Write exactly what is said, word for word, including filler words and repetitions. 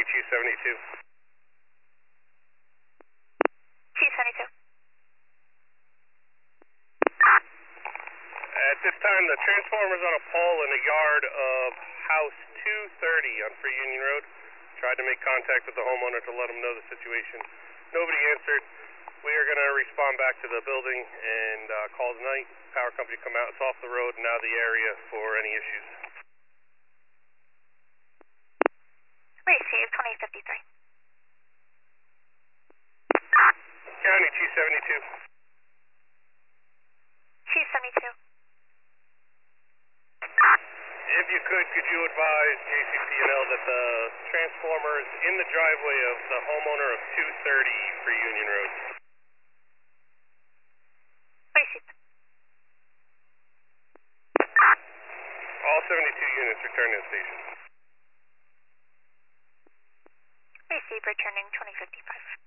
County two seventy-two. two seventy-two. At this time, the transformer's on a pole in the yard of House two thirty on Free Union Road. Tried to make contact with the homeowner to let him know the situation. Nobody answered. We are going to respond back to the building and uh, call tonight. Power company come out. It's off the road and out of the area for any issues. Receive twenty fifty-three. County two seventy-two. two seventy-two. If you could, could you advise J C P N L that the transformer is in the driveway of the homeowner of two thirty Free Union Road? Receive. All seventy-two units return to the station. Receive returning twenty fifty-five.